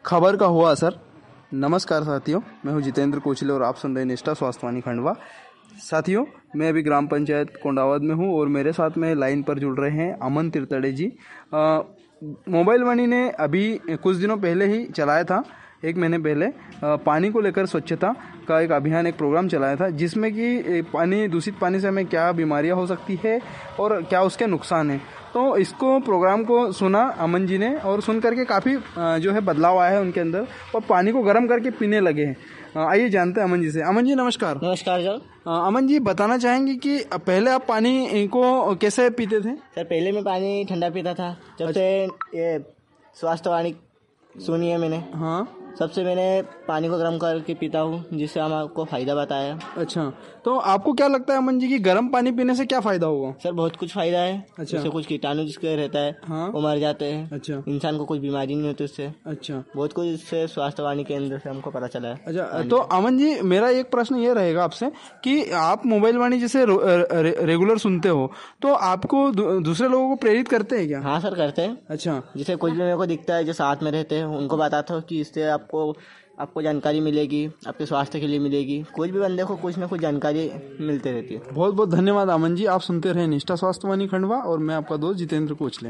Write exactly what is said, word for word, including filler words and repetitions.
खबर का हुआ असर। नमस्कार साथियों, मैं हूं जितेंद्र कोचले और आप सुन रहे हैं निष्ठा स्वास्थ्यवाणी खंडवा। साथियों, मैं अभी ग्राम पंचायत कोंडावत में हूं और मेरे साथ में लाइन पर जुड़ रहे हैं अमन तिरतड़े जी। आ, मोबाइल वाणी ने अभी कुछ दिनों पहले ही चलाया था, एक महीने पहले आ, पानी को लेकर स्वच्छता का एक अभियान, एक प्रोग्राम चलाया था, जिसमें कि पानी, दूषित पानी से हमें क्या बीमारियां हो सकती है और क्या उसके नुकसान हैं। तो इसको प्रोग्राम को सुना अमन जी ने और सुन करके काफ़ी जो है बदलाव आया है उनके अंदर और पानी को गर्म करके पीने लगे हैं। आइए जानते हैं अमन जी से। अमन जी नमस्कार। नमस्कार सर। अमन जी बताना चाहेंगे कि पहले आप पानी को कैसे पीते थे? सर पहले मैं पानी ठंडा पीता था, जब से ये स्वास्थ्यवाणी सुनी है मैंने, हाँ, सबसे मैंने पानी को गर्म करके पीता हूँ, जिससे हमको फायदा बताया। अच्छा, तो आपको क्या लगता है अमन जी कि गर्म पानी पीने से क्या फायदा होगा? सर बहुत कुछ फायदा है। अच्छा। उससे कुछ कीटाणु जिसके रहता है, हाँ, वो मर जाते हैं। अच्छा। इंसान को कुछ बीमारी नहीं होती उससे। अच्छा। बहुत कुछ इससे स्वास्थ्यवाणी के अंदर से हमको पता चला है। अच्छा, तो अमन जी मेरा एक प्रश्न ये रहेगा आपसे कि आप मोबाइल वाणी जैसे रे, रेगुलर सुनते हो, तो आपको दूसरे लोगों को प्रेरित करते हैं क्या? हाँ सर, करते हैं। अच्छा। जैसे कुछ भी मेरे को दिखता है जो साथ में रहते हैं, उनको बताता हूँ कि इससे आपको आपको जानकारी मिलेगी, आपके स्वास्थ्य के लिए मिलेगी। कुछ भी बंदे को कुछ ना कुछ जानकारी मिलते रहती है। बहुत बहुत धन्यवाद अमन जी। आप सुनते रहे निष्ठा स्वास्थ्यवाणी खंडवा और मैं आपका दोस्त जितेंद्र कोचले।